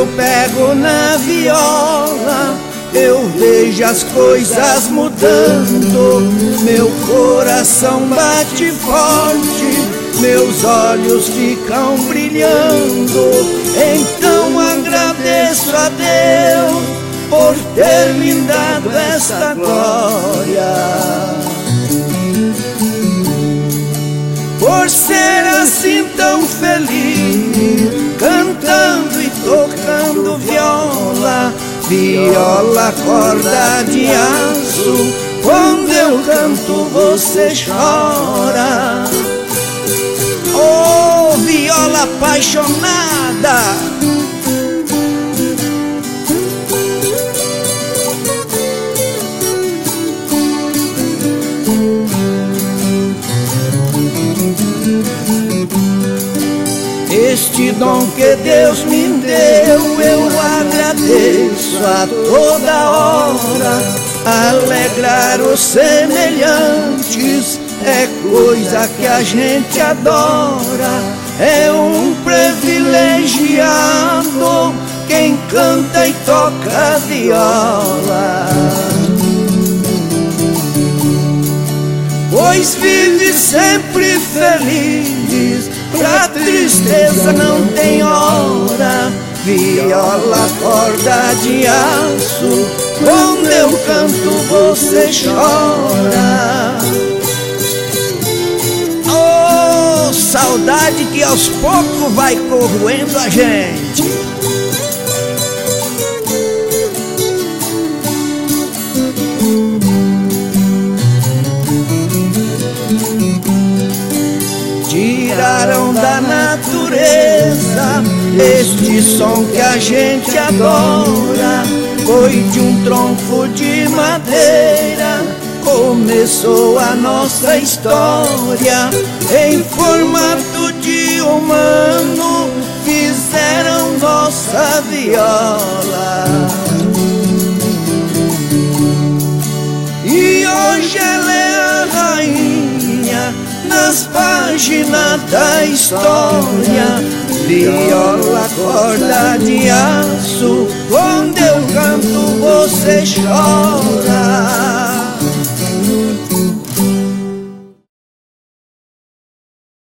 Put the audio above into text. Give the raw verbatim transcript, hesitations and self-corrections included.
eu pego na viola, eu vejo as coisas mudando. Meu coração bate forte, meus olhos ficam brilhando. Então agradeço a Deus por ter me dado esta glória, por ser assim tão feliz, cantando e tocando viola. Viola, corda de aço, quando eu canto você chora. Oh, viola apaixonada, este dom que Deus me deu, eu agradeço a toda hora. Alegrar os semelhantes é coisa que a gente adora. É um privilegiado quem canta e toca viola, pois vive sempre feliz, pra tristeza não tem hora. Viola, corda de aço, quando eu canto você chora. Oh, saudade que aos poucos vai corroendo a gente. Tiraram da natureza este som que a gente adora. Foi de um tronco de madeira, começou a nossa história. Em formato de humano fizeram nossa viola, e hoje ela é a rainha nas páginas da história. Viola, corda de aço, quando eu canto você chora.